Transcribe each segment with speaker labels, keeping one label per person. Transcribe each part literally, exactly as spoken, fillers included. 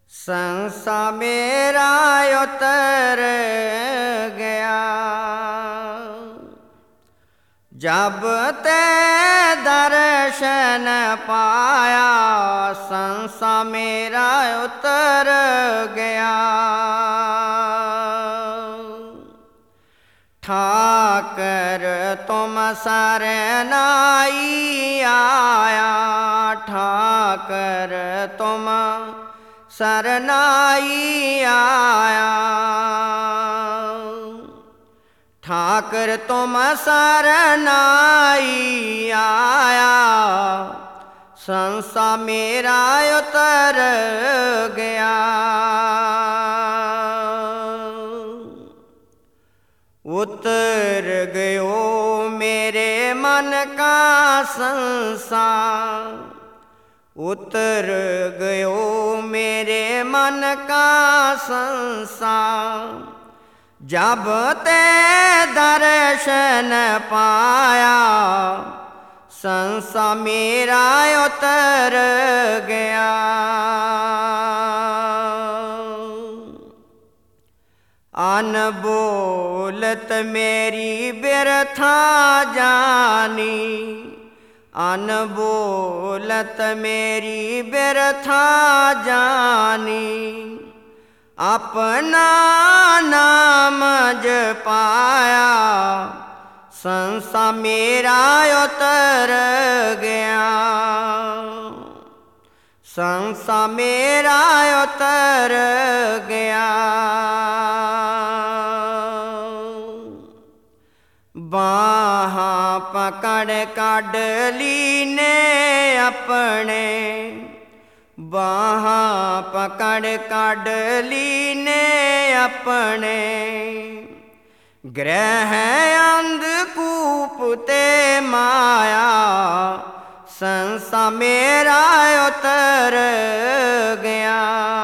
Speaker 1: संसा मेरा उतर गया जब ते दर्शन पाया। संसा मेरा उतर गया ठाकर तुम सरनाई आया। ठाकर तुम सरनाई आया। ठाकर तुम सरनाई आया। संसा मेरा उतर गया उतर गयो मेरे मन का संसा। उतर गयो मेरे मन का संसा जब ते दर्शन पाया। संसा मेरा उतर गया अनबोलत मेरी बिरथा जानी। अनबोलत मेरी बिरथा जानी। अपना नाम जपाया। संसा मेरा उतर गया। संसा मेरा उतर गया बाहाँ पकड़ काढ़ लीने अपने। बाहाँ पकड़ काढ़ लीने अपने। ग्रह अंधकूप ते माया। संसा मेरा उतर गया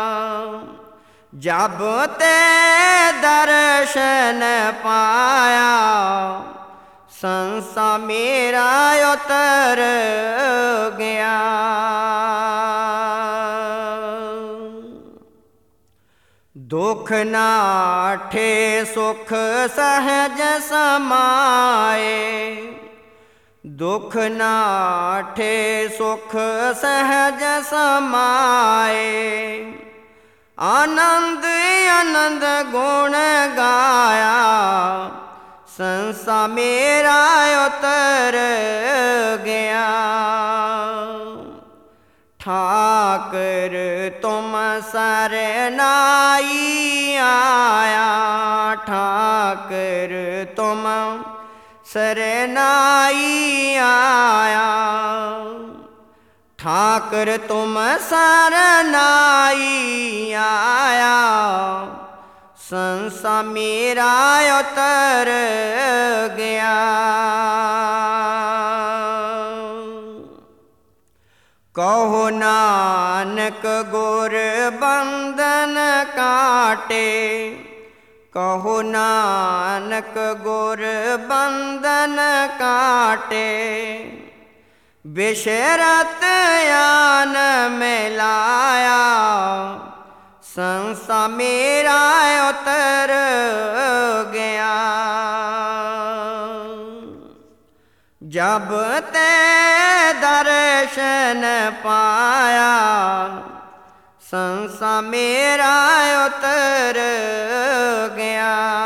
Speaker 1: जब ते दर्शन पाया। संसा मेरा उतर गया दुख नाठे सुख सहज समाए। दुख नाठे सुख सहज समाए। आनंद आनंद गुण गाया। संसा मेरा उतर गया ठाकर तुम सरनाई आया। ठाकर तुम सरनाई आया। ठाकर तुम सरनाई आया। संसा मेरा उतर गया कहो नानक गुर बंधन काटे। कहो नानक गुर बंधन काटे। बिशरत यान मिलाया। संसा मेरा उतर गया जब ते दर्शन पाया। संसा मेरा उतर गया।